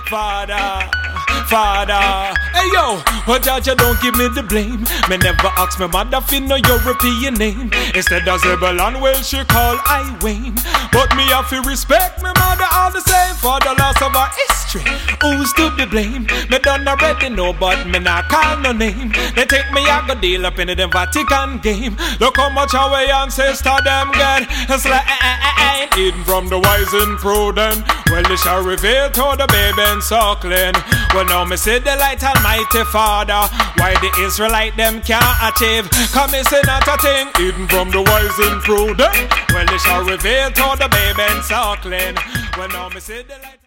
Father, Father. Hey yo, but Jaja don't give me the blame. Me never ask me mother for no European name. Instead of Zebulon, well she call I Wayne. But me have to respect me mother all the same. For the loss of our history, who's to be blamed? Me done already know, but me not call no name. They take me I go deal up in the Vatican game. Look how much our ancestor them get. It's like hidden from the wise and prudent. Well, they shall reveal to the baby and suckling. Well, now me see the light Almighty Father. Why the Israelite them can't achieve? Come me say not a thing. Hidden from the wise and prudent. Well, they shall reveal to the baby and suckling. Well, now me see the light.